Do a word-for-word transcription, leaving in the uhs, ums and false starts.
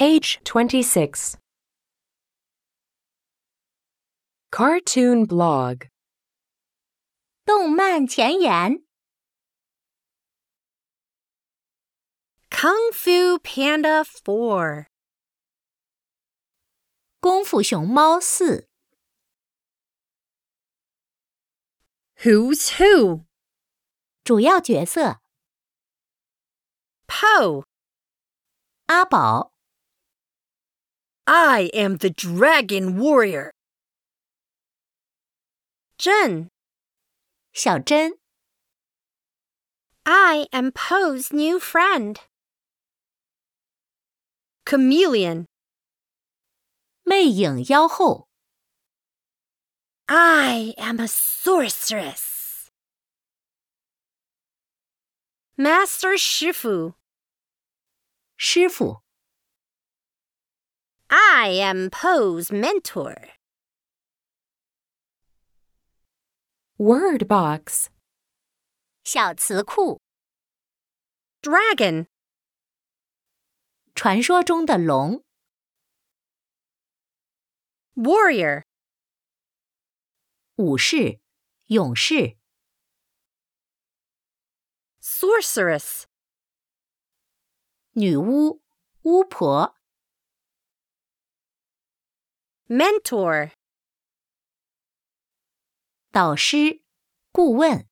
Page twenty-six. Cartoon blog. 动漫前言 Kung Fu Panda four. 功夫熊猫四 Who's Who? 主要角色 Po. 阿宝 I am the Dragon Warrior. Zhen. 小珍 I am Po's new friend. Chameleon. 魅影妖后 I am a sorceress. Master Shifu. 师傅 I am Po's mentor. Word box. 小词库 Dragon. 传说中的龙 Warrior. 武士勇士 Sorceress. 女巫巫婆 Mentor. 导师顾问